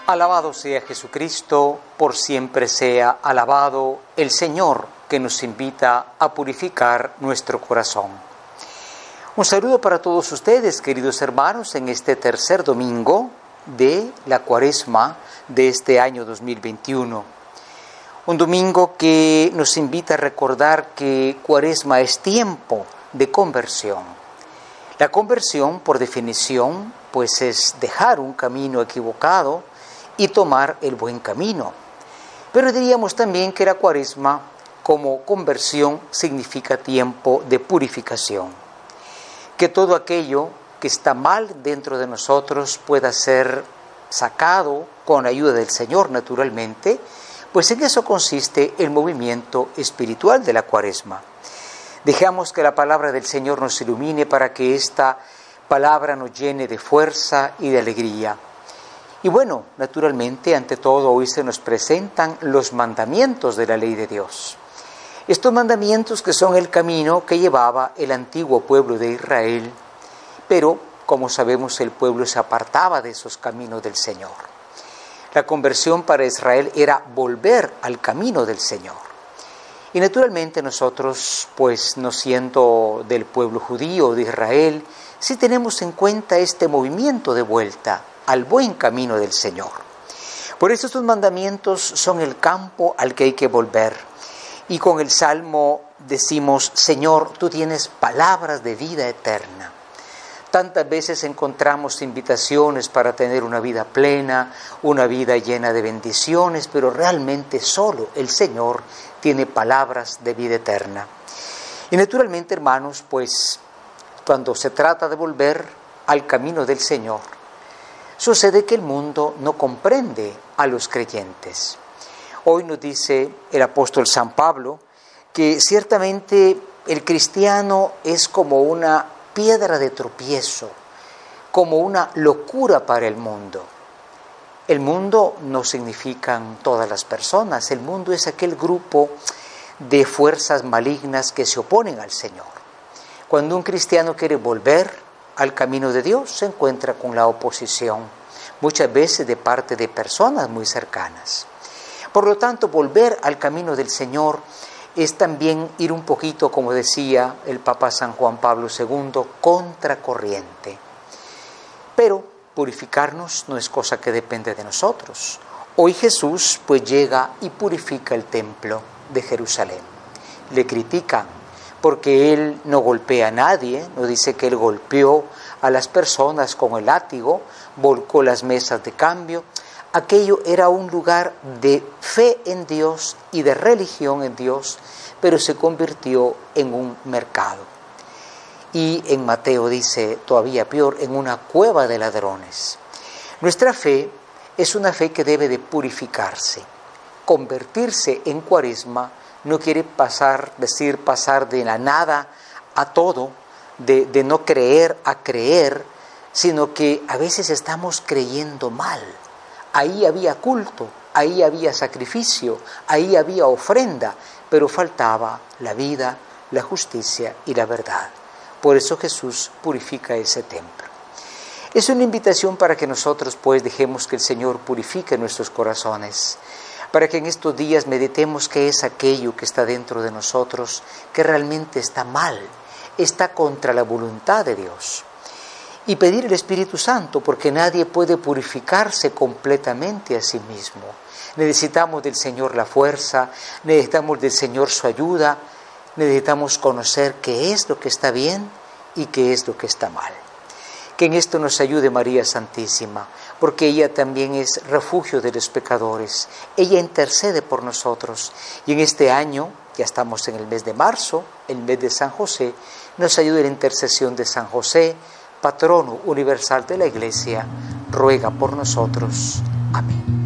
Alabado sea Jesucristo, por siempre sea alabado el Señor que nos invita a purificar nuestro corazón. Un saludo para todos ustedes, queridos hermanos, en este tercer domingo de la Cuaresma de este año 2021. Un domingo que nos invita a recordar que Cuaresma es tiempo de conversión. La conversión, por definición, pues es dejar un camino equivocado y tomar el buen camino. Pero diríamos también que la Cuaresma, como conversión, significa tiempo de purificación. Que todo aquello que está mal dentro de nosotros pueda ser sacado con ayuda del Señor, naturalmente, pues en eso consiste el movimiento espiritual de la Cuaresma. Dejamos que la palabra del Señor nos ilumine para que esta palabra nos llene de fuerza y de alegría. Y bueno, naturalmente, ante todo, hoy se nos presentan los mandamientos de la ley de Dios. Estos mandamientos que son el camino que llevaba el antiguo pueblo de Israel, pero, como sabemos, el pueblo se apartaba de esos caminos del Señor. La conversión para Israel era volver al camino del Señor. Y naturalmente nosotros, pues no siendo del pueblo judío de Israel, sí tenemos en cuenta este movimiento de vuelta al buen camino del Señor. Por eso estos mandamientos son el campo al que hay que volver. Y con el Salmo decimos: Señor, tú tienes palabras de vida eterna. Tantas veces encontramos invitaciones para tener una vida plena, una vida llena de bendiciones, pero realmente solo el Señor tiene palabras de vida eterna. Y naturalmente, hermanos, pues cuando se trata de volver al camino del Señor, sucede que el mundo no comprende a los creyentes. Hoy nos dice el apóstol San Pablo que ciertamente el cristiano es como una piedra de tropiezo, como una locura para el mundo. El mundo no significan todas las personas, el mundo es aquel grupo de fuerzas malignas que se oponen al Señor. Cuando un cristiano quiere volver al camino de Dios, se encuentra con la oposición, muchas veces de parte de personas muy cercanas. Por lo tanto, volver al camino del Señor es también ir un poquito, como decía el Papa San Juan Pablo II, contracorriente. Pero purificarnos no es cosa que depende de nosotros. Hoy Jesús pues llega y purifica el templo de Jerusalén. Le critican porque Él no golpea a nadie, no dice que Él golpeó a las personas con el látigo, volcó las mesas de cambio. Aquello era un lugar de fe en Dios y de religión en Dios, pero se convirtió en un mercado. Y en Mateo dice, todavía peor, en una cueva de ladrones. Nuestra fe es una fe que debe de purificarse. Convertirse en Cuaresma no quiere pasar de la nada a todo, de no creer a creer, sino que a veces estamos creyendo mal. Ahí había culto, ahí había sacrificio, ahí había ofrenda, pero faltaba la vida, la justicia y la verdad. Por eso Jesús purifica ese templo. Es una invitación para que nosotros pues dejemos que el Señor purifique nuestros corazones, para que en estos días meditemos qué es aquello que está dentro de nosotros, que realmente está mal, está contra la voluntad de Dios. Y pedir el Espíritu Santo, porque nadie puede purificarse completamente a sí mismo. Necesitamos del Señor la fuerza, necesitamos del Señor su ayuda, necesitamos conocer qué es lo que está bien y qué es lo que está mal. Que en esto nos ayude María Santísima, porque ella también es refugio de los pecadores. Ella intercede por nosotros. Y en este año, ya estamos en el mes de marzo, el mes de San José, nos ayude la intercesión de San José, patrono universal de la Iglesia, ruega por nosotros. Amén.